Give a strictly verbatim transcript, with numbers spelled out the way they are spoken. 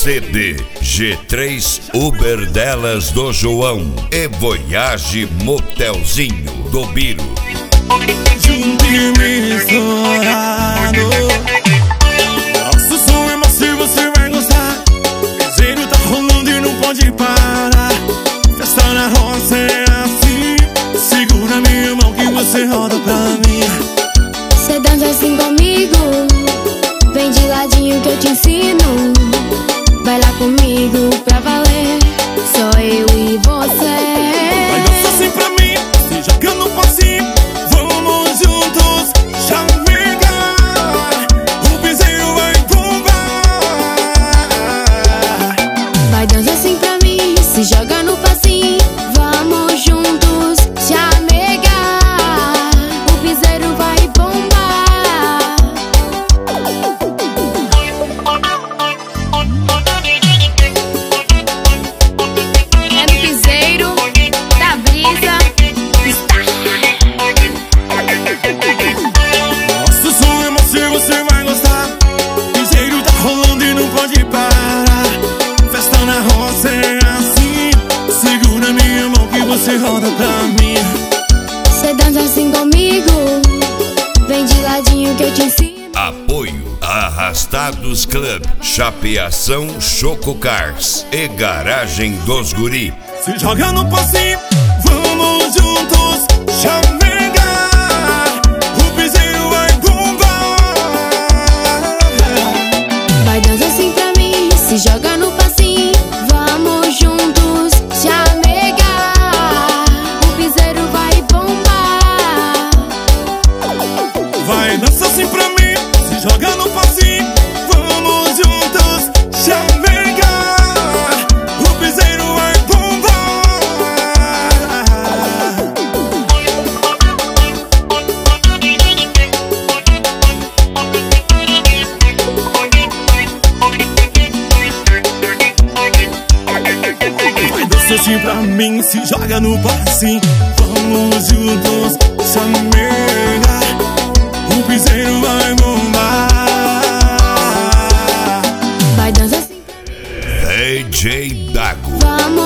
C D G três Uber delas do João e Voyage Motelzinho do Biro. Junto e misturado. Nosso som é macio, você vai gostar. Piseiro tá rolando e não pode parar. Festa na roça é assim. Segura minha mão que você roda pra mim. Cê dança assim comigo, vem de ladinho que eu te ensino. Vai lá comigo pra valer, só eu e você. Vai dançar assim pra mim, se joga no passinho. Vamos juntos, chamegar. O piseiro vai bombar. Vai dançar assim pra mim, se joga no passinho. Vamos juntos, chamegar. O piseiro vai bombar. É no piseiro da brisa. Nosso som é macio, você vai gostar. Piseiro tá rolando e não pode parar. Festa na roça é assim. Segura minha mão que você roda pra mim. Cê dança assim comigo, vem de ladinho que eu te ensino. Apoio Arrastados Club, Chapeação Choco Cars e Garagem dos Guri. Se joga no passinho, vamos juntos, chamegar. O piseiro vai bombar. Vai dançar assim pra mim, se joga no passinho. Vamos juntos, chamegar. O piseiro vai bombar. Vai dançar assim pra mim, se joga no passinho. Vamos juntos, chamegar. O piseiro vai bombar. Vai dançar assim pra mim, se joga no passinho. Vamos juntos, chamegar. O piseiro vai bombar. Vai dançar assim, D J Dago. vamos